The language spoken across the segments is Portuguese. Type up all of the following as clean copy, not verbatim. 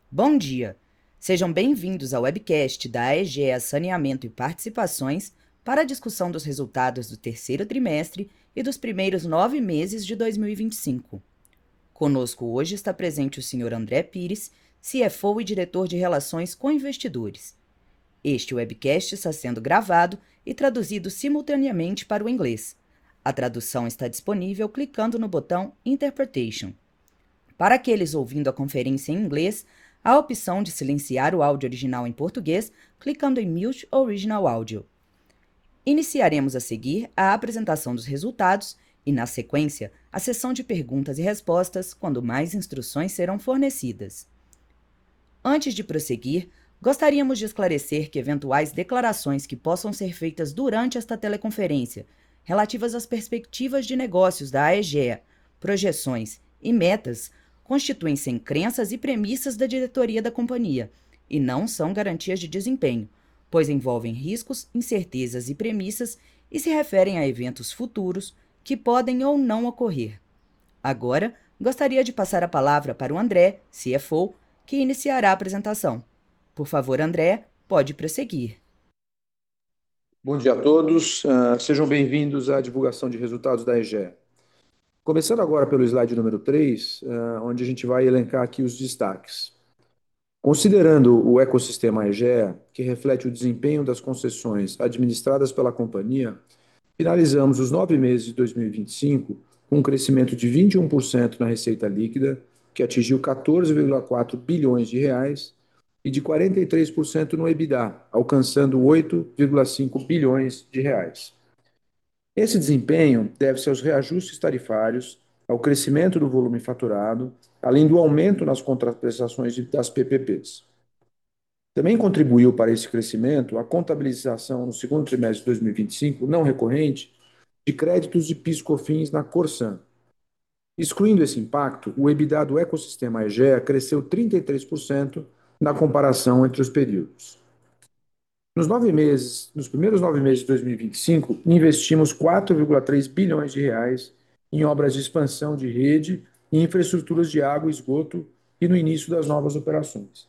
Bom dia! Sejam bem-vindos ao webcast da AEGEA Saneamento e Participações para a discussão dos resultados do terceiro trimestre e dos primeiros 9 meses de 2025. Conosco hoje está presente o Sr. André Pires, CFO e diretor de Relações com Investidores. Este webcast está sendo gravado e traduzido simultaneamente para o inglês. A tradução está disponível clicando no botão Interpretation. Para aqueles ouvindo a conferência em inglês, há a opção de silenciar o áudio original em português, clicando em Mute Original Audio. Iniciaremos a seguir a apresentação dos resultados e, na sequência, a sessão de perguntas e respostas, quando mais instruções serão fornecidas. Antes de prosseguir, gostaríamos de esclarecer que eventuais declarações que possam ser feitas durante esta teleconferência, relativas às perspectivas de negócios da AEGEA, projeções e metas, constituem-se em crenças e premissas da diretoria da companhia e não são garantias de desempenho, pois envolvem riscos, incertezas e premissas e se referem a eventos futuros que podem ou não ocorrer. Agora, gostaria de passar a palavra para o André, CFO, que iniciará a apresentação. Por favor, André, pode prosseguir. Bom dia a todos, sejam bem-vindos à divulgação de resultados da EGEA. Começando agora pelo slide número 3, onde a gente vai elencar aqui os destaques. Considerando o ecossistema EGEA, que reflete o desempenho das concessões administradas pela companhia, finalizamos os 9 meses de 2025 com um crescimento de 21% na receita líquida, que atingiu 14,4 bilhões de reais, e de 43% no EBITDA, alcançando 8,5 bilhões de reais. Esse desempenho deve-se aos reajustes tarifários, ao crescimento do volume faturado, além do aumento nas contraprestações das PPPs. Também contribuiu para esse crescimento a contabilização no segundo trimestre de 2025, não recorrente, de créditos de PIS/COFINS na Corsan. Excluindo esse impacto, o EBITDA do ecossistema EGEA cresceu 33% na comparação entre os períodos. Nos primeiros 9 meses de 2025, investimos 4,3 bilhões de reais em obras de expansão de rede e infraestruturas de água e esgoto e no início das novas operações.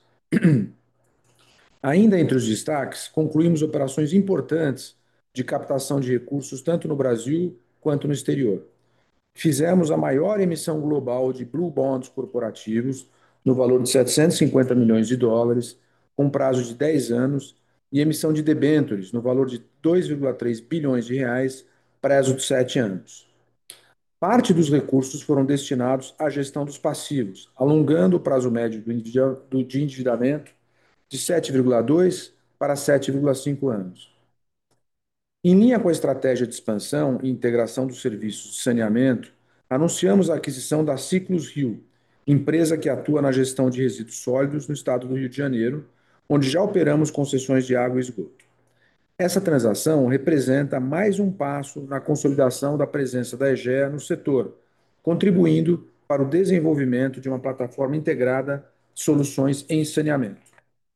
Ainda entre os destaques, concluímos operações importantes de captação de recursos tanto no Brasil quanto no exterior. Fizemos a maior emissão global de Blue Bonds corporativos, no valor de 750 milhões de dólares, com prazo de 10 anos, e emissão de debêntures, no valor de 2,3 bilhões de reais, prazo de 7 anos. Parte dos recursos foram destinados à gestão dos passivos, alongando o prazo médio de endividamento de 7,2 para 7,5 anos. Em linha com a estratégia de expansão e integração dos serviços de saneamento, anunciamos a aquisição da Ciclus Rio, empresa que atua na gestão de resíduos sólidos no estado do Rio de Janeiro, onde já operamos concessões de água e esgoto. Essa transação representa mais um passo na consolidação da presença da EGEA no setor, contribuindo para o desenvolvimento de uma plataforma integrada de soluções em saneamento.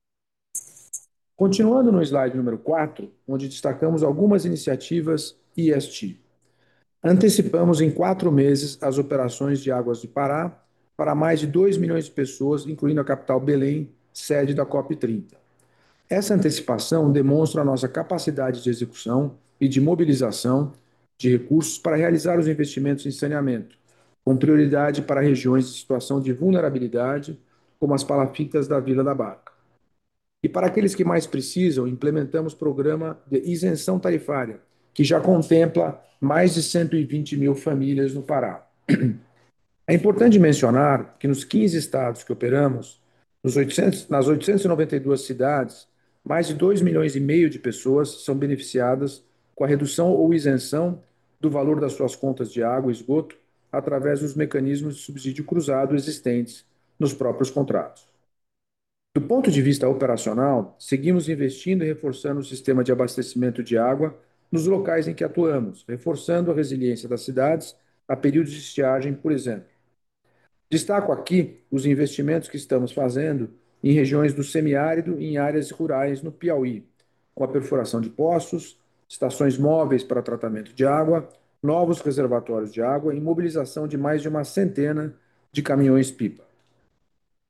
Continuando no slide número 4, onde destacamos algumas iniciativas ESG. Antecipamos em 4 meses as operações de Águas do Pará para mais de 2 milhões de pessoas, incluindo a capital Belém, sede da COP30. Essa antecipação demonstra a nossa capacidade de execução e de mobilização de recursos para realizar os investimentos em saneamento, com prioridade para regiões de situação de vulnerabilidade, como as palafitas da Vila da Barca. E para aqueles que mais precisam, implementamos programa de isenção tarifária, que já contempla mais de 120 mil famílias no Pará. É importante mencionar que nos 15 estados que operamos, nas 892 cidades, mais de 2 milhões e meio de pessoas são beneficiadas com a redução ou isenção do valor das suas contas de água e esgoto através dos mecanismos de subsídio cruzado existentes nos próprios contratos. Do ponto de vista operacional, seguimos investindo e reforçando o sistema de abastecimento de água nos locais em que atuamos, reforçando a resiliência das cidades a períodos de estiagem, por exemplo. Destaco aqui os investimentos que estamos fazendo em regiões do semiárido e em áreas rurais no Piauí, com a perfuração de poços, estações móveis para tratamento de água, novos reservatórios de água e mobilização de mais de uma centena de caminhões-pipa.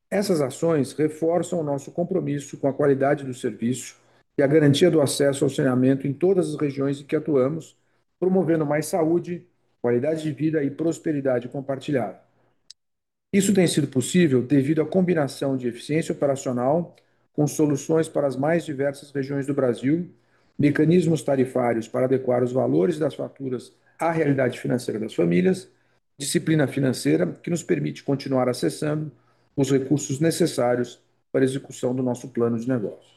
Essas ações reforçam o nosso compromisso com a qualidade do serviço e a garantia do acesso ao saneamento em todas as regiões em que atuamos, promovendo mais saúde, qualidade de vida e prosperidade compartilhada. Isso tem sido possível devido à combinação de eficiência operacional com soluções para as mais diversas regiões do Brasil, mecanismos tarifários para adequar os valores das faturas à realidade financeira das famílias, disciplina financeira que nos permite continuar acessando os recursos necessários para a execução do nosso plano de negócio.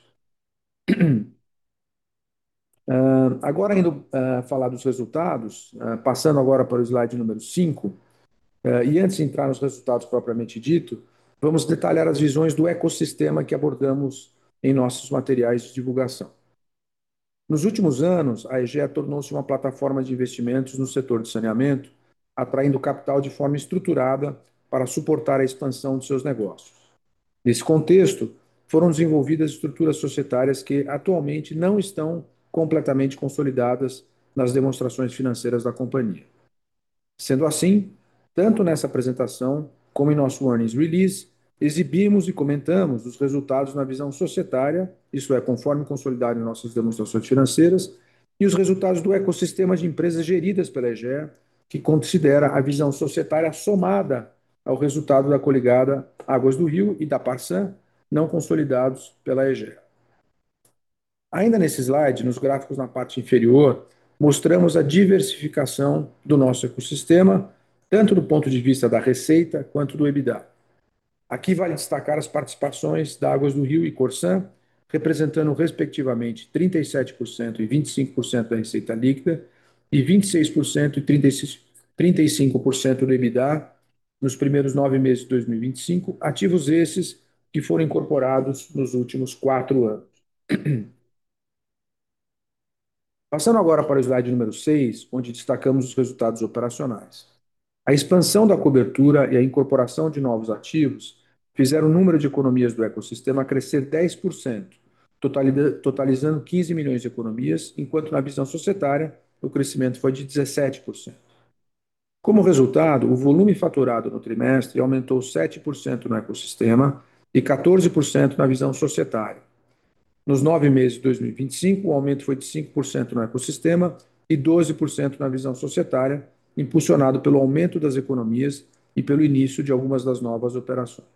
Agora, indo falar dos resultados, passando agora para o slide número 5. E antes de entrar nos resultados propriamente dito, vamos detalhar as visões do ecossistema que abordamos em nossos materiais de divulgação. Nos últimos anos, a EGEA tornou-se uma plataforma de investimentos no setor de saneamento, atraindo capital de forma estruturada para suportar a expansão de seus negócios. Nesse contexto, foram desenvolvidas estruturas societárias que atualmente não estão completamente consolidadas nas demonstrações financeiras da companhia. Sendo assim, tanto nessa apresentação como em nosso earnings release, exibimos e comentamos os resultados na visão societária, isso é, conforme consolidado em nossas demonstrações financeiras, e os resultados do ecossistema de empresas geridas pela EGEA, que considera a visão societária somada ao resultado da coligada Águas do Rio e da Parsan, não consolidados pela EGEA. Ainda nesse slide, nos gráficos na parte inferior, mostramos a diversificação do nosso ecossistema, tanto do ponto de vista da receita quanto do EBITDA. Aqui vale destacar as participações da Águas do Rio e Corsan, representando respectivamente 37% e 25% da receita líquida e 26% e 35% do EBITDA nos primeiros 9 meses de 2025, ativos esses que foram incorporados nos últimos 4 anos. Passando agora para o slide número 6, onde destacamos os resultados operacionais. A expansão da cobertura e a incorporação de novos ativos fizeram o número de economias do ecossistema crescer 10%, totalizando 15 milhões de economias, enquanto na visão societária o crescimento foi de 17%. Como resultado, o volume faturado no trimestre aumentou 7% no ecossistema e 14% na visão societária. Nos 9 meses de 2025, o aumento foi de 5% no ecossistema e 12% na visão societária, impulsionado pelo aumento das economias e pelo início de algumas das novas operações.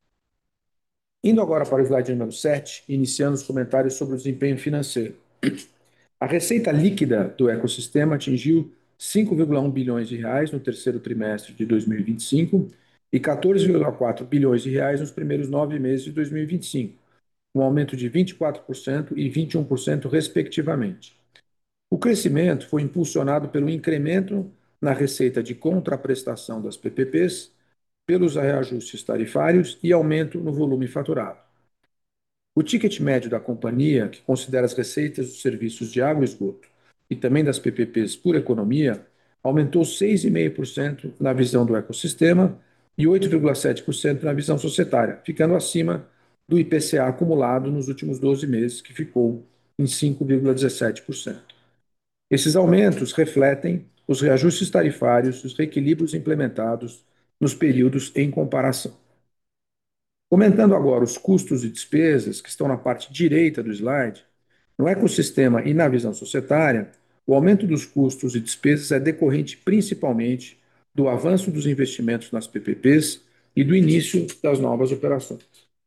Indo agora para o slide número 7, iniciando os comentários sobre o desempenho financeiro. A receita líquida do ecossistema atingiu 5,1 bilhões de reais no terceiro trimestre de 2025 e 14,4 bilhões de reais nos primeiros 9 meses de 2025, um aumento de 24% e 21%, respectivamente. O crescimento foi impulsionado pelo incremento na receita de contraprestação das PPPs, pelos reajustes tarifários e aumento no volume faturado. O ticket médio da companhia, que considera as receitas dos serviços de água e esgoto e também das PPPs por economia, aumentou 6,5% na visão do ecossistema e 8,7% na visão societária, ficando acima do IPCA acumulado nos últimos 12 meses, que ficou em 5,17%. Esses aumentos refletem os reajustes tarifários e os reequilíbrios implementados nos períodos em comparação. Comentando agora os custos e despesas, que estão na parte direita do slide, no ecossistema e na visão societária, o aumento dos custos e despesas é decorrente principalmente do avanço dos investimentos nas PPPs e do início das novas operações.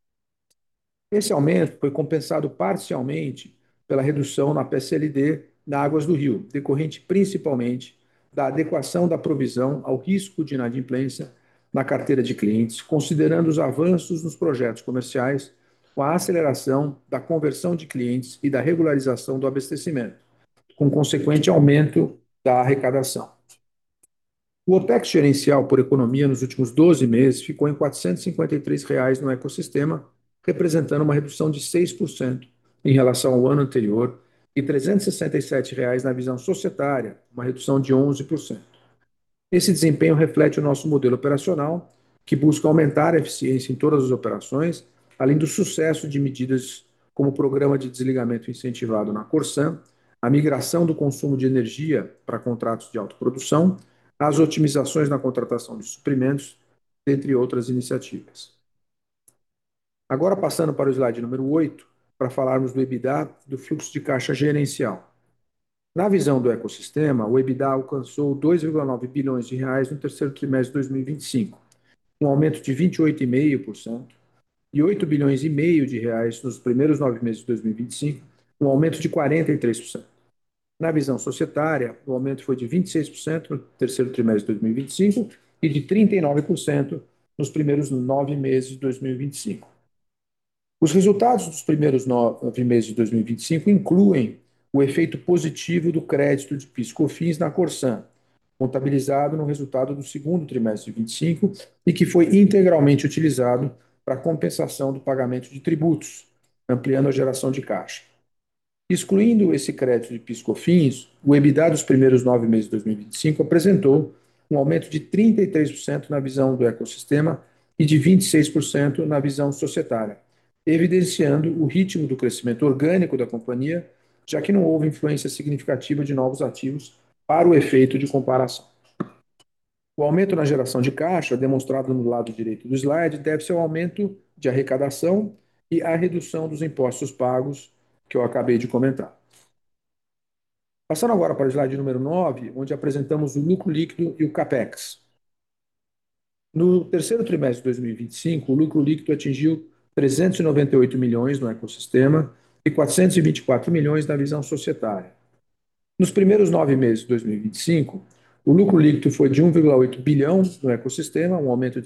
Esse aumento foi compensado parcialmente pela redução na PCLD da Águas do Rio, decorrente principalmente da adequação da provisão ao risco de inadimplência na carteira de clientes, considerando os avanços nos projetos comerciais, com a aceleração da conversão de clientes e da regularização do abastecimento, com consequente aumento da arrecadação. O OPEX gerencial por economia nos últimos 12 meses ficou em R$ 453 reais no ecossistema, representando uma redução de 6% em relação ao ano anterior, e R$ 367 reais na visão societária, uma redução de 11%. Esse desempenho reflete o nosso modelo operacional, que busca aumentar a eficiência em todas as operações, além do sucesso de medidas como o programa de desligamento incentivado na Corsan, a migração do consumo de energia para contratos de autoprodução, as otimizações na contratação de suprimentos, entre outras iniciativas. Agora, passando para o slide número 8, para falarmos do EBITDA, do fluxo de caixa gerencial. Na visão do ecossistema, o EBITDA alcançou 2,9 bilhões de reais no terceiro trimestre de 2025, um aumento de 28,5%, e 8 bilhões e meio de reais nos primeiros 9 meses de 2025, um aumento de 43%. Na visão societária, o aumento foi de 26% no terceiro trimestre de 2025 e de 39% nos primeiros 9 meses de 2025. Os resultados dos primeiros 9 meses de 2025 incluem o efeito positivo do crédito de PIS/COFINS na Corsan, contabilizado no resultado do segundo trimestre de 25 e que foi integralmente utilizado para compensação do pagamento de tributos, ampliando a geração de caixa. Excluindo esse crédito de PIS/COFINS, o EBITDA dos primeiros 9 meses de 2025 apresentou um aumento de 33% na visão do ecossistema e de 26% na visão societária, evidenciando o ritmo do crescimento orgânico da companhia, já que não houve influência significativa de novos ativos para o efeito de comparação. O aumento na geração de caixa, demonstrado no lado direito do slide, deve-se ao aumento de arrecadação e à redução dos impostos pagos, que eu acabei de comentar. Passando agora para o slide número 9, onde apresentamos o lucro líquido e o CAPEX. No terceiro trimestre de 2025, o lucro líquido atingiu 398 milhões no ecossistema e 424 milhões na visão societária. Nos primeiros 9 meses de 2025, o lucro líquido foi de 1,8 bilhão no ecossistema, um aumento de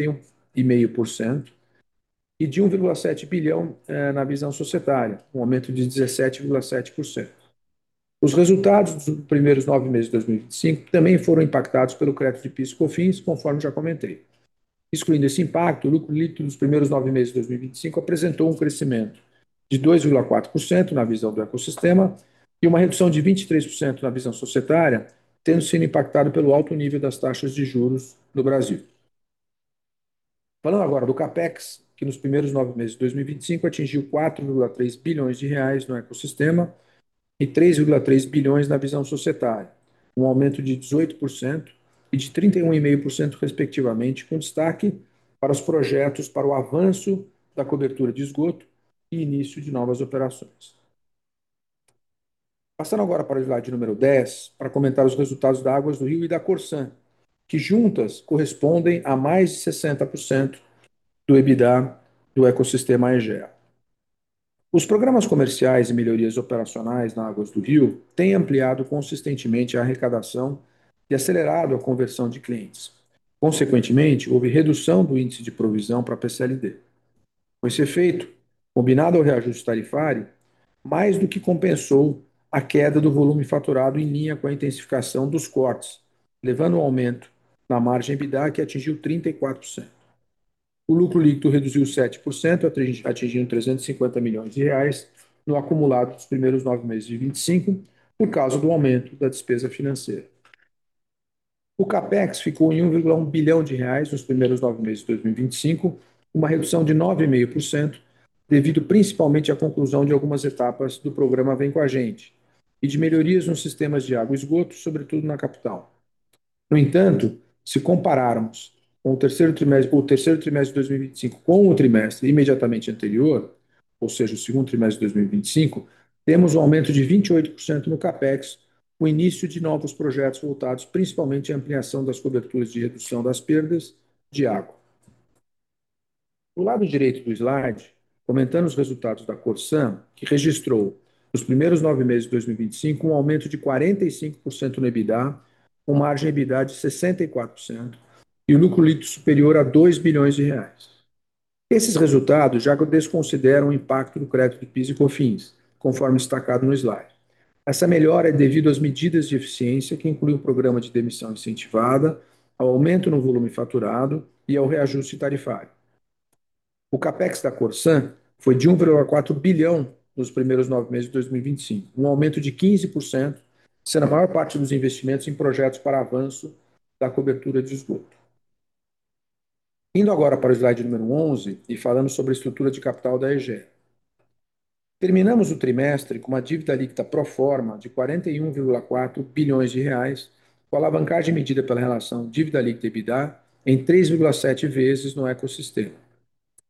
51,5%, e de 1,7 bilhão na visão societária, um aumento de 17,7%. Os resultados dos primeiros 9 meses de 2025 também foram impactados pelo crédito de PIS/COFINS, conforme já comentei. Excluindo esse impacto, o lucro líquido dos primeiros 9 meses de 2025 apresentou um crescimento de 2,4% na visão do ecossistema e uma redução de 23% na visão societária, tendo sido impactado pelo alto nível das taxas de juros no Brasil. Falando agora do CAPEX, que nos primeiros 9 meses de 2025 atingiu 4,3 bilhões de reais no ecossistema e 3,3 bilhões na visão societária, um aumento de 18% e de 31,5%, respectivamente, com destaque para os projetos para o avanço da cobertura de esgoto e início de novas operações. Passando agora para o slide número 10, para comentar os resultados da Águas do Rio e da Corsan, que juntas correspondem a mais de 60% do EBITDA do ecossistema Aegea. Os programas comerciais e melhorias operacionais na Águas do Rio têm ampliado consistentemente a arrecadação e acelerado a conversão de clientes. Consequentemente, houve redução do índice de provisão para a PCLD. Com esse efeito, combinado ao reajuste tarifário, mais do que compensou a queda do volume faturado em linha com a intensificação dos cortes, levando ao aumento na margem EBITDA, que atingiu 34%. O lucro líquido reduziu 7%, atingindo 350 milhões de reais no acumulado dos primeiros 9 meses de 25, por causa do aumento da despesa financeira. O CAPEX ficou em 1,1 bilhão de reais nos primeiros 9 meses de 2025, uma redução de 9,5%, devido principalmente à conclusão de algumas etapas do programa Vem com a Gente e de melhorias nos sistemas de água e esgoto, sobretudo na capital. No entanto, se compararmos o terceiro trimestre de 2025 com o trimestre imediatamente anterior, ou seja, o segundo trimestre de 2025, temos um aumento de 28% no CAPEX, o início de novos projetos voltados principalmente à ampliação das coberturas de redução das perdas de água. No lado direito do slide, comentando os resultados da Corsan, que registrou, nos primeiros 9 meses de 2025, um aumento de 45% no EBITDA, com margem EBITDA de 64% e o lucro líquido superior a 2 bilhões de reais. Esses resultados já desconsideram o impacto do crédito de PIS e COFINS, conforme destacado no slide. Essa melhora é devido às medidas de eficiência, que incluem o programa de demissão incentivada, ao aumento no volume faturado e ao reajuste tarifário. O CAPEX da Corsan foi de 1,4 bilhão nos primeiros 9 meses de 2025, um aumento de 15%, sendo a maior parte dos investimentos em projetos para avanço da cobertura de esgoto. Indo agora para o slide número 11 e falando sobre a estrutura de capital da EGEA. Terminamos o trimestre com uma dívida líquida pro forma de 41,4 bilhões de reais, com a alavancagem medida pela relação dívida líquida EBITDA em 3,7 vezes no ecossistema.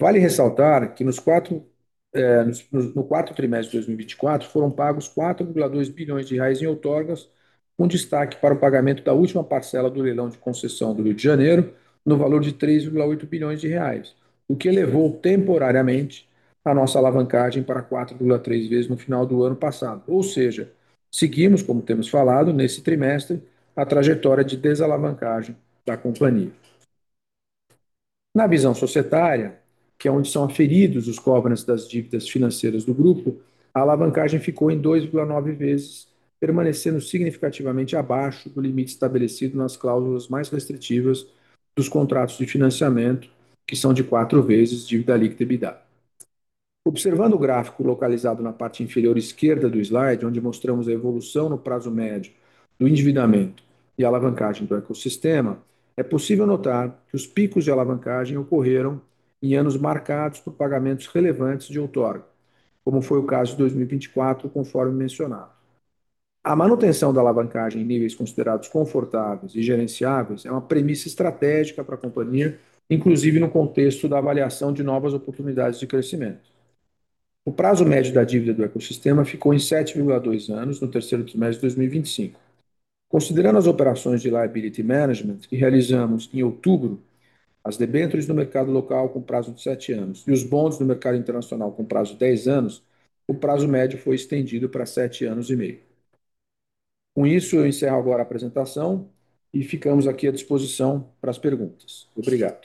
Vale ressaltar que no quarto trimestre de 2024 foram pagos 4,2 bilhões de reais em outorgas, com destaque para o pagamento da última parcela do leilão de concessão do Rio de Janeiro, no valor de 3,8 bilhões de reais, o que elevou temporariamente a nossa alavancagem para 4,3 vezes no final do ano passado. Ou seja, seguimos, como temos falado, nesse trimestre, a trajetória de desalavancagem da companhia. Na visão societária, que é onde são aferidos os covenants das dívidas financeiras do grupo, a alavancagem ficou em 2,9 vezes, permanecendo significativamente abaixo do limite estabelecido nas cláusulas mais restritivas dos contratos de financiamento, que são de 4 vezes dívida líquida EBITDA. Observando o gráfico localizado na parte inferior esquerda do slide, onde mostramos a evolução no prazo médio do endividamento e a alavancagem do ecossistema, é possível notar que os picos de alavancagem ocorreram em anos marcados por pagamentos relevantes de outorga, como foi o caso de 2024, conforme mencionado. A manutenção da alavancagem em níveis considerados confortáveis e gerenciáveis é uma premissa estratégica para a companhia, inclusive no contexto da avaliação de novas oportunidades de crescimento. O prazo médio da dívida do ecossistema ficou em 7,2 anos no terceiro trimestre de 2025. Considerando as operações de liability management que realizamos em outubro, as debêntures no mercado local com prazo de 7 anos e os bonds no mercado internacional com prazo de 10 anos, o prazo médio foi estendido para 7 anos e meio. Com isso, eu encerro agora a apresentação e ficamos aqui à disposição para as perguntas. Obrigado.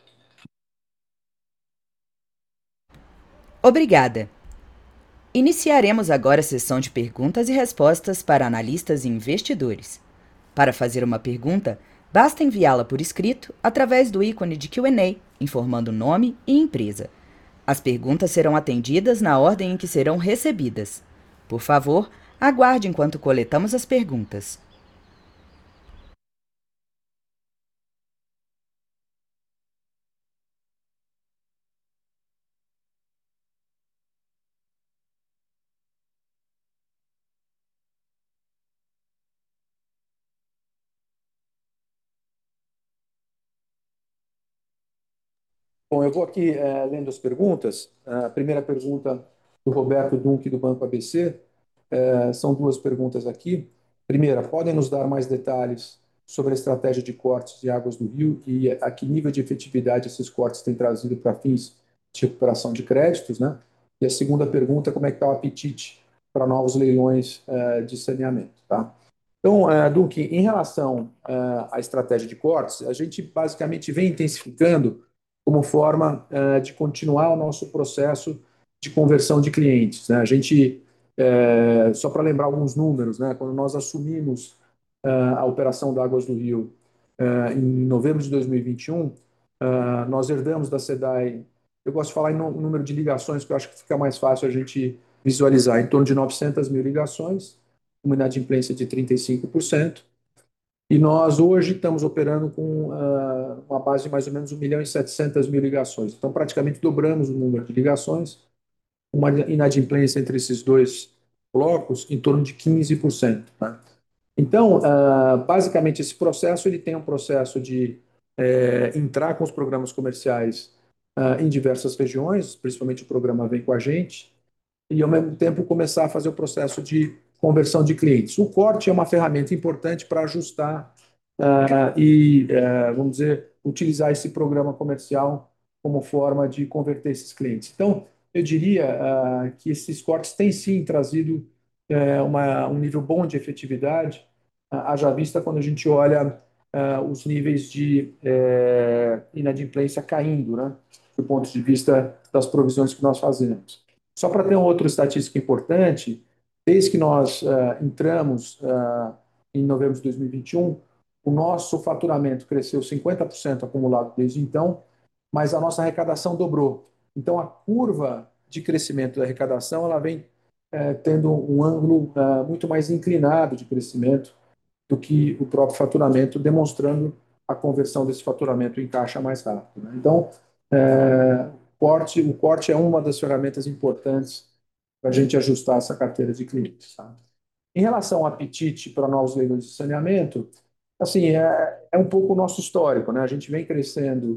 Obrigada. Iniciaremos agora a sessão de perguntas e respostas para analistas e investidores. Para fazer uma pergunta, basta enviá-la por escrito através do ícone de Q&A, informando nome e empresa. As perguntas serão atendidas na ordem em que serão recebidas. Por favor, aguarde enquanto coletamos as perguntas. Bom, eu vou aqui lendo as perguntas. A primeira pergunta do Roberto Dunque, do Banco ABC. São duas perguntas aqui. Primeira, podem nos dar mais detalhes sobre a estratégia de cortes de águas do Rio e a que nível de efetividade esses cortes têm trazido para fins de recuperação de créditos, né? E a segunda pergunta, como é que está o apetite para novos leilões de saneamento, tá? Então, Dunque, em relação à estratégia de cortes, a gente basicamente vem intensificando como forma de continuar o nosso processo de conversão de clientes, né? A gente, só para lembrar alguns números, né? Quando nós assumimos a operação da Águas do Rio em novembro de 2021, nós herdamos da SEDAI, eu gosto de falar em número de ligações, que eu acho que fica mais fácil a gente visualizar, em torno de 900 mil ligações, uma inadimplência de 35%. E nós hoje estamos operando com uma base de mais ou menos 1.700.000 ligações. Então, praticamente dobramos o número de ligações, uma inadimplência entre esses dois blocos em torno de 15%. Né? Então, basicamente, esse processo ele tem um processo de entrar com os programas comerciais em diversas regiões, principalmente o programa Vem com a Gente, e, ao mesmo tempo, começar a fazer o processo de conversão de clientes. O corte é uma ferramenta importante para ajustar vamos dizer, utilizar esse programa comercial como forma de converter esses clientes. Então, eu diria que esses cortes têm sim trazido um nível bom de efetividade, haja vista quando a gente olha os níveis de inadimplência caindo, né, do ponto de vista das provisões que nós fazemos. Só para ter uma outra estatística importante, desde que nós entramos em novembro de 2021, o nosso faturamento cresceu 50% acumulado desde então, mas a nossa arrecadação dobrou. Então, a curva de crescimento da arrecadação ela vem tendo um ângulo muito mais inclinado de crescimento do que o próprio faturamento, demonstrando a conversão desse faturamento em caixa mais rápido. Né? Então, o corte é uma das ferramentas importantes para a gente ajustar essa carteira de clientes. Tá? Em relação ao apetite para novos leilões de saneamento, assim, é um pouco o nosso histórico, né? A gente vem crescendo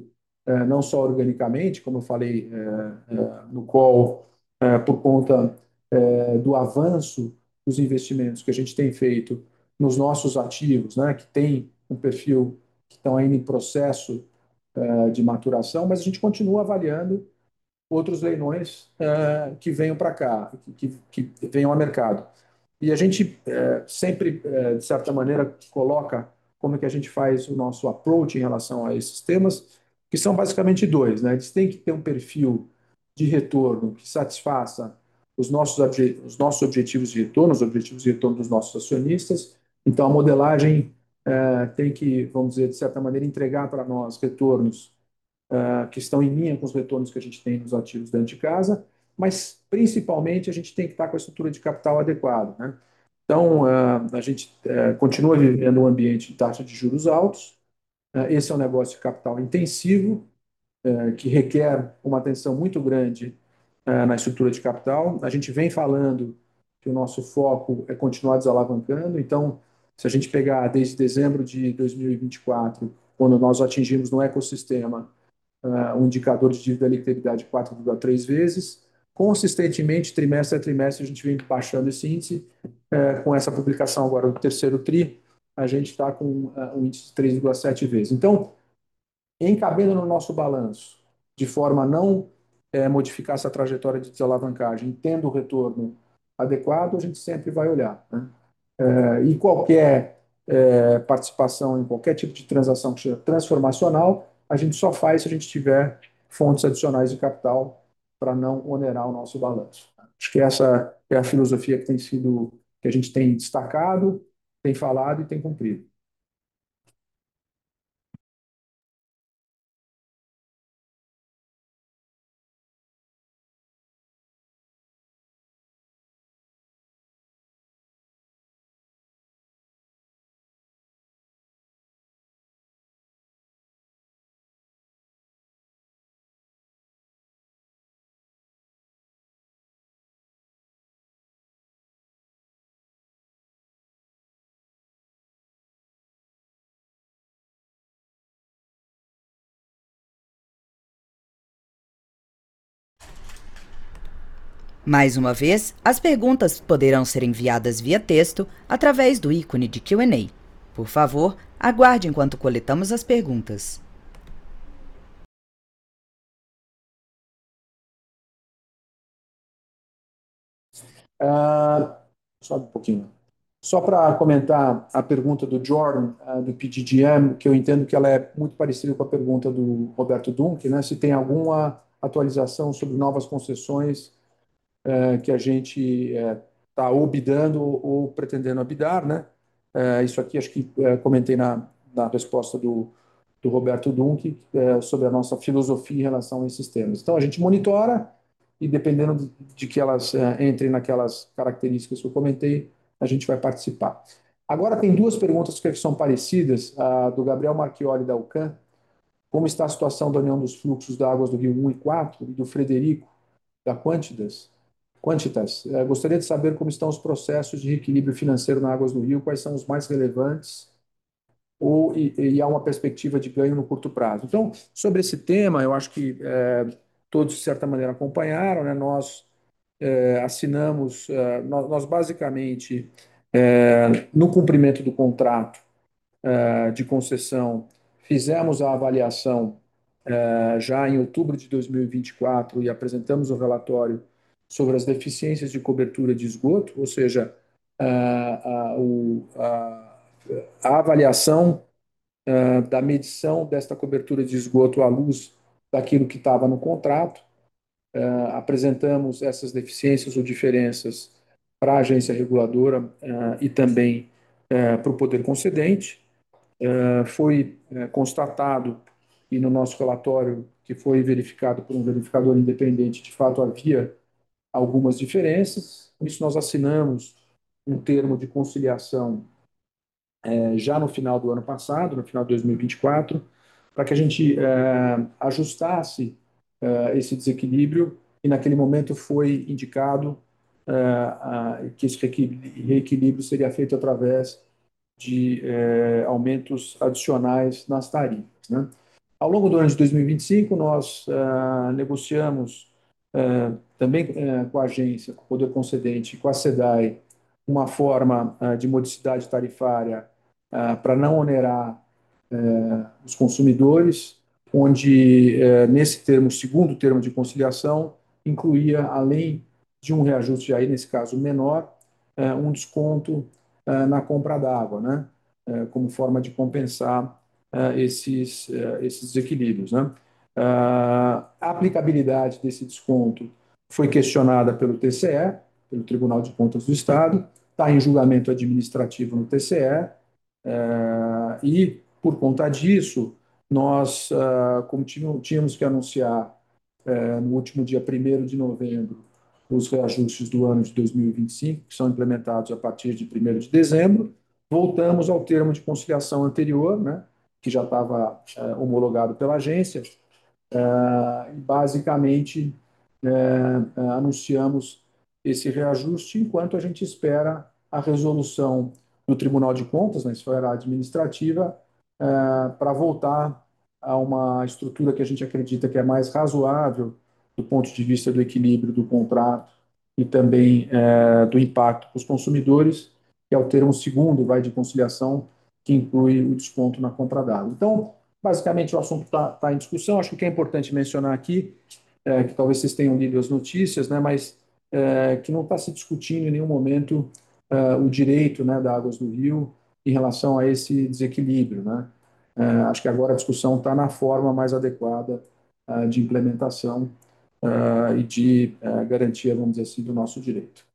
não só organicamente, como eu falei no call, por conta do avanço dos investimentos que a gente tem feito nos nossos ativos, né, que tem um perfil que estão ainda em processo de maturação, mas a gente continua avaliando outros leilões que venham para cá, que venham ao mercado. E a gente sempre, de certa maneira, coloca como é que a gente faz o nosso approach em relação a esses temas, que são basicamente dois, né? Eles têm que ter um perfil de retorno que satisfaça os nossos objetivos de retorno, os objetivos de retorno dos nossos acionistas. Então, a modelagem tem que, vamos dizer, de certa maneira, entregar para nós retornos que estão em linha com os retornos que a gente tem nos ativos dentro de casa, mas principalmente a gente tem que estar com a estrutura de capital adequada, né? Então, a gente continua vivendo um ambiente de taxa de juros altos. Esse é um negócio de capital intensivo, que requer uma atenção muito grande na estrutura de capital. A gente vem falando que o nosso foco é continuar desalavancando. Então, se a gente pegar desde dezembro de 2024, quando nós atingimos no ecossistema um indicador de dívida líquida de 4,3 vezes. Consistentemente, trimestre a trimestre, a gente vem baixando esse índice. Com essa publicação agora do terceiro TRI, a gente está com um índice de 3,7 vezes. Então, encabendo no nosso balanço, de forma a não modificar essa trajetória de desalavancagem, tendo o retorno adequado, a gente sempre vai olhar, né? E qualquer participação em qualquer tipo de transação que seja transformacional, a gente só faz se a gente tiver fontes adicionais de capital para não onerar o nosso balanço. Acho que essa é a filosofia que tem sido, que a gente tem destacado, tem falado e tem cumprido. Mais uma vez, as perguntas poderão ser enviadas via texto através do ícone de Q&A. Por favor, aguarde enquanto coletamos as perguntas. Só um pouquinho. Só para comentar a pergunta do Jordan, do PGGM, que eu entendo que ela é muito parecida com a pergunta do Roberto Dunque, né? Se tem alguma atualização sobre novas concessões que a gente está ou bidando ou pretendendo abidar, né? Isso aqui acho que comentei na resposta do Roberto Dunque sobre a nossa filosofia em relação a esses temas. Então, a gente monitora e, dependendo de que elas entrem naquelas características que eu comentei, a gente vai participar. Agora, tem duas perguntas que são parecidas, a do Gabriel Marchioli, da UCAM, como está a situação da União dos Fluxos da Águas do Rio 1 e 4, e do Frederico, da Quantitas. Gostaria de saber como estão os processos de reequilíbrio financeiro na Águas do Rio, quais são os mais relevantes e há uma perspectiva de ganho no curto prazo. Então, sobre esse tema, eu acho que todos, de certa maneira, acompanharam, né? Nós assinamos, nós basicamente, no cumprimento do contrato de concessão, fizemos a avaliação já em outubro de 2024 e apresentamos o relatório sobre as deficiências de cobertura de esgoto, ou seja, a avaliação da medição desta cobertura de esgoto à luz daquilo que estava no contrato. Apresentamos essas deficiências ou diferenças para a agência reguladora e também para o poder concedente. Foi constatado, e no nosso relatório, que foi verificado por um verificador independente, de fato havia algumas diferenças. Por isso, nós assinamos um termo de conciliação já no final do ano passado, no final de 2024, para que a gente ajustasse esse desequilíbrio, e naquele momento foi indicado que esse reequilíbrio seria feito através de aumentos adicionais nas tarifas, né? Ao longo do ano de 2025, nós negociamos também com a agência, com o poder concedente, com a SEDAI, uma forma de modicidade tarifária para não onerar os consumidores, onde, nesse termo, segundo termo de conciliação, incluía, além de um reajuste, aí nesse caso menor, um desconto na compra d'água, né? Como forma de compensar esses desequilíbrios, né? A aplicabilidade desse desconto foi questionada pelo TCE, pelo Tribunal de Contas do Estado, está em julgamento administrativo no TCE, e, por conta disso, nós, como tínhamos que anunciar no último dia 1º de novembro, os reajustes do ano de 2025, que são implementados a partir de 1º de dezembro, voltamos ao termo de conciliação anterior, né, que já estava homologado pela agência, e basicamente anunciamos esse reajuste enquanto a gente espera a resolução do Tribunal de Contas, na esfera administrativa, para voltar a uma estrutura que a gente acredita que é mais razoável do ponto de vista do equilíbrio do contrato e também do impacto para os consumidores, que é o termo segundo, vai de conciliação, que inclui o desconto na compra d'água. Então, basicamente, o assunto está em discussão. Acho que o que é importante mencionar aqui, que talvez vocês tenham lido as notícias, né, mas que não está se discutindo em nenhum momento o direito, né, da Águas do Rio em relação a esse desequilíbrio, né? Acho que agora a discussão está na forma mais adequada de implementação e de garantia, vamos dizer assim, do nosso direito.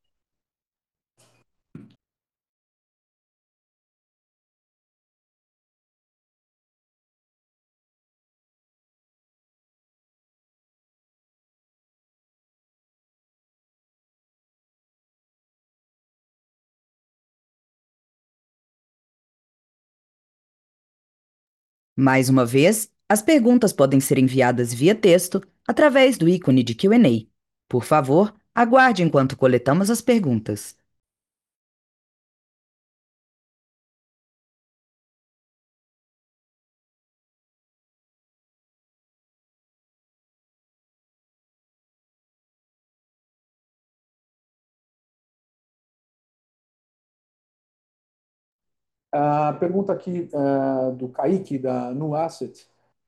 Mais uma vez, as perguntas podem ser enviadas via texto através do ícone de Q&A. Por favor, aguarde enquanto coletamos as perguntas. A pergunta aqui do Kaique, da Nu Asset.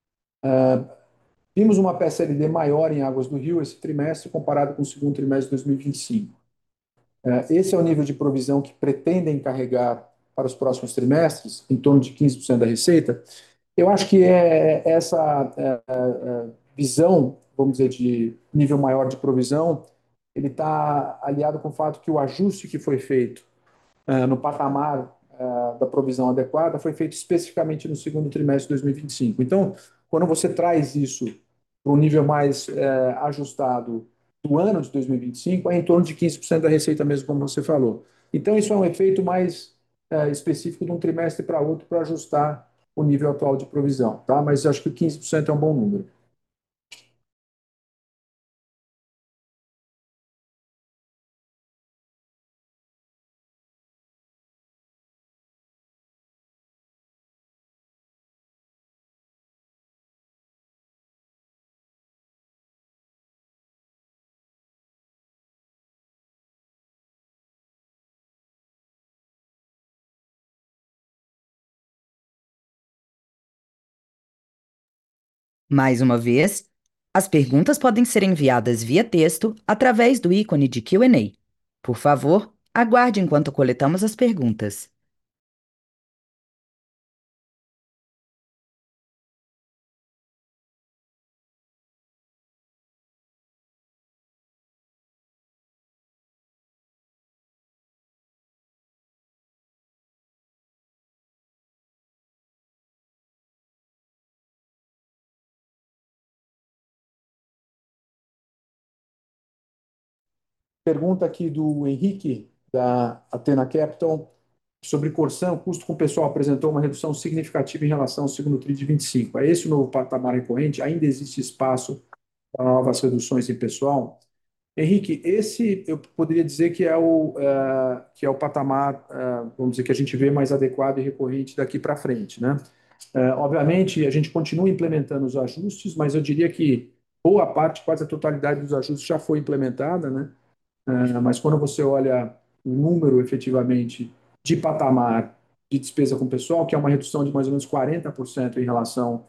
Vimos uma PSLD maior em Águas do Rio esse trimestre comparado com o segundo trimestre de 2025. Esse é o nível de provisão que pretendem carregar para os próximos trimestres, em torno de 15% da receita. Eu acho que essa visão, vamos dizer, de nível maior de provisão, ele está aliado com o fato que o ajuste que foi feito no patamar da provisão adequada foi feito especificamente no segundo trimestre de 2025. Então, quando você traz isso para um nível mais ajustado do ano de 2025, é em torno de 15% da receita mesmo, como você falou. Então, isso é um efeito mais específico de um trimestre para outro para ajustar o nível atual de provisão, tá? Mas acho que 15% é um bom número. Mais uma vez, as perguntas podem ser enviadas via texto através do ícone de Q&A. Por favor, aguarde enquanto coletamos as perguntas. Pergunta aqui do Henrique, da Athena Capital, sobre Corsã. O custo com o pessoal apresentou uma redução significativa em relação ao segundo TRI de 25. É esse o novo patamar recorrente? Ainda existe espaço para novas reduções em pessoal? Henrique, esse eu poderia dizer que é o patamar, vamos dizer, que a gente vê mais adequado e recorrente daqui para frente, né? Obviamente, a gente continua implementando os ajustes, mas eu diria que boa parte, quase a totalidade dos ajustes já foi implementada, né? Mas quando você olha o número efetivamente de patamar de despesa com pessoal, que é uma redução de mais ou menos 40% em relação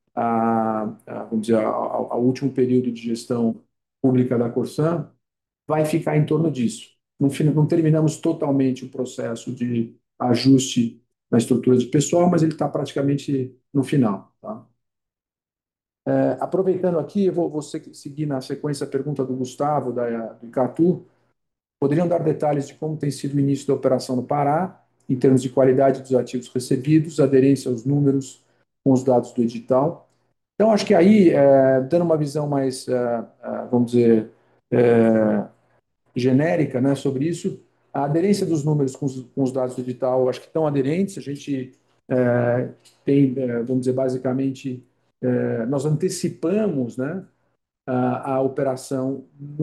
vamos dizer, ao último período de gestão pública da Corsan, vai ficar em torno disso. Não terminamos totalmente o processo de ajuste na estrutura de pessoal, mas ele está praticamente no final. Tá? Aproveitando aqui, eu vou seguir na sequência a pergunta do Gustavo, do Icatu. Poderiam dar detalhes de como tem sido o início da operação no Pará, em termos de qualidade dos ativos recebidos, aderência aos números com os dados do edital? Então, acho que aí, dando uma visão mais, vamos dizer, é, genérica, né, sobre isso, a aderência dos números com os dados do edital, acho que estão aderentes. A gente tem, vamos dizer, basicamente, nós antecipamos, né, a operação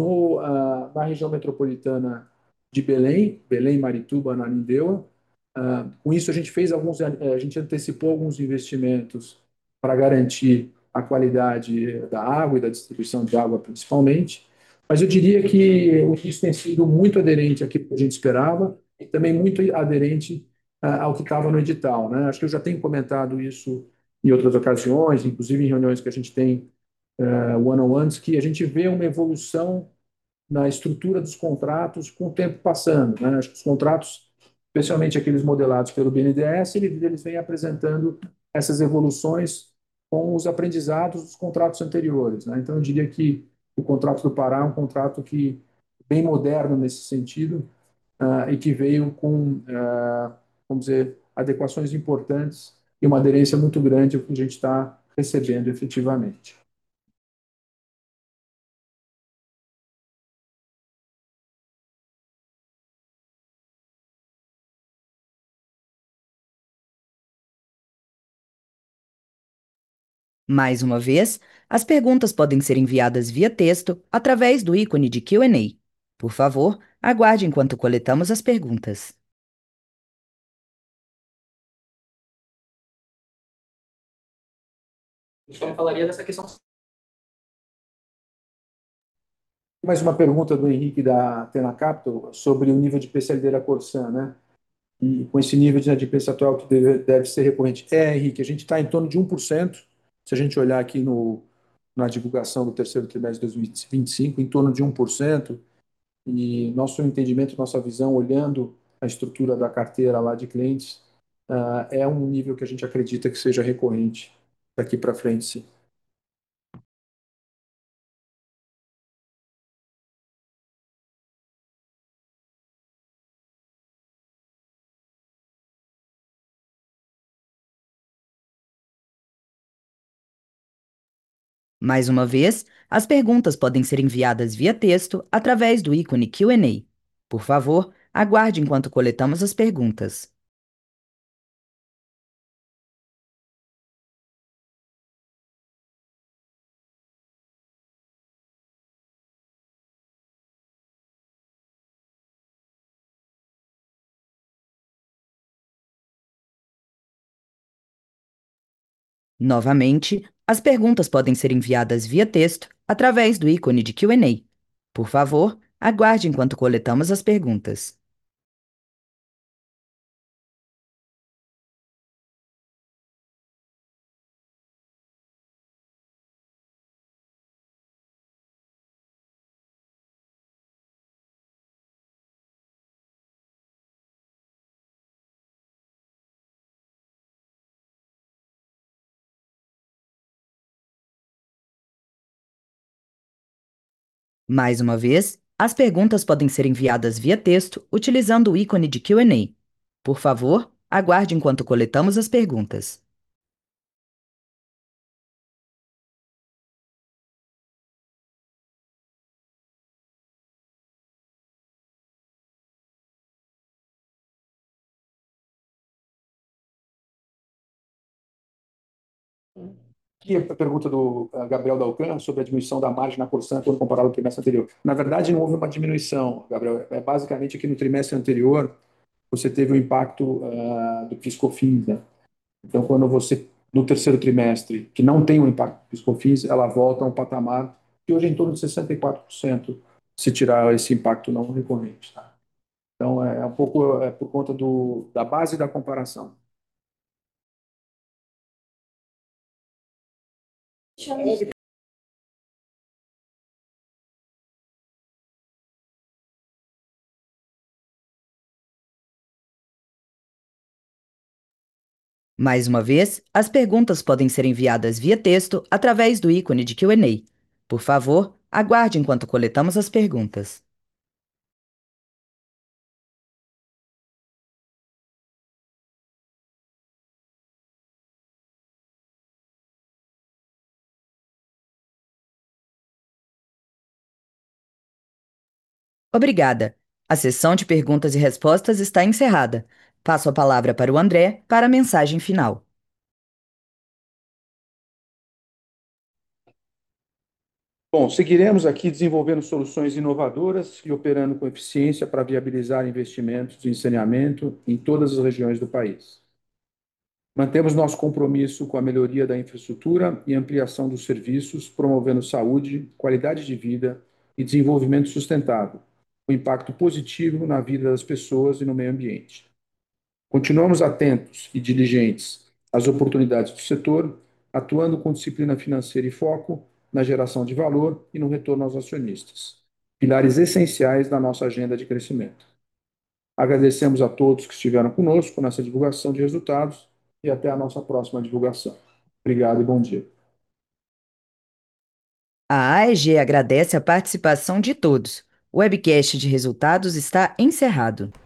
na região metropolitana de Belém, Belém, Marituba, Ananindeua. Com isso, a gente antecipou alguns investimentos para garantir a qualidade da água e da distribuição de água, principalmente. Mas eu diria que o início tem sido muito aderente àquilo que a gente esperava e também muito aderente ao que estava no edital, né? Acho que eu já tenho comentado isso em outras ocasiões, inclusive em reuniões que a gente tem one-on-ones, que a gente vê uma evolução na estrutura dos contratos com o tempo passando. Né? Acho que os contratos, especialmente aqueles modelados pelo BNDES, eles vêm apresentando essas evoluções com os aprendizados dos contratos anteriores. Né? Então, eu diria que o contrato do Pará é um contrato que bem moderno nesse sentido e que veio com, vamos dizer, adequações importantes e uma aderência muito grande ao que a gente está recebendo efetivamente. Mais uma vez, as perguntas podem ser enviadas via texto através do ícone de Q&A. Por favor, aguarde enquanto coletamos as perguntas. Eu falaria dessa questão. Mais uma pergunta do Henrique da Tena Capital sobre o nível de PCLD da Corsan, né? E com esse nível de inadimplência atual que deve ser recorrente. Henrique, a gente está em torno de 1%. Se a gente olhar aqui na divulgação do terceiro trimestre de 2025, em torno de 1%. E nosso entendimento, nossa visão, olhando a estrutura da carteira lá de clientes, é um nível que a gente acredita que seja recorrente daqui para frente, sim. Mais uma vez, as perguntas podem ser enviadas via texto através do ícone Q&A. Por favor, aguarde enquanto coletamos as perguntas. Novamente, as perguntas podem ser enviadas via texto através do ícone de Q&A. Por favor, aguarde enquanto coletamos as perguntas. Mais uma vez, as perguntas podem ser enviadas via texto utilizando o ícone de Q&A. Por favor, aguarde enquanto coletamos as perguntas. Aqui a pergunta do Gabriel Dalcan sobre a diminuição da margem na Corsan quando comparado ao trimestre anterior. Na verdade, não houve uma diminuição, Gabriel. Basicamente, aqui no trimestre anterior, você teve o impacto do PIS/COFINS, né? Então, quando você no terceiro trimestre, que não tem o impacto do PIS/COFINS, ela volta a um patamar que hoje é em torno de 64%, se tirar esse impacto não recorrente. Tá? Então, é um pouco por conta da base da comparação. Mais uma vez, as perguntas podem ser enviadas via texto através do ícone de Q&A. Por favor, aguarde enquanto coletamos as perguntas. Obrigada. A sessão de perguntas e respostas está encerrada. Passo a palavra para o André para a mensagem final. Bom, seguiremos aqui desenvolvendo soluções inovadoras e operando com eficiência para viabilizar investimentos em saneamento em todas as regiões do país. Mantemos nosso compromisso com a melhoria da infraestrutura e ampliação dos serviços, promovendo saúde, qualidade de vida e desenvolvimento sustentável, com impacto positivo na vida das pessoas e no meio ambiente. Continuamos atentos e diligentes às oportunidades do setor, atuando com disciplina financeira e foco na geração de valor e no retorno aos acionistas, pilares essenciais da nossa agenda de crescimento. Agradecemos a todos que estiveram conosco nessa divulgação de resultados e até a nossa próxima divulgação. Obrigado e bom dia. A AEG agradece a participação de todos. O webcast de resultados está encerrado.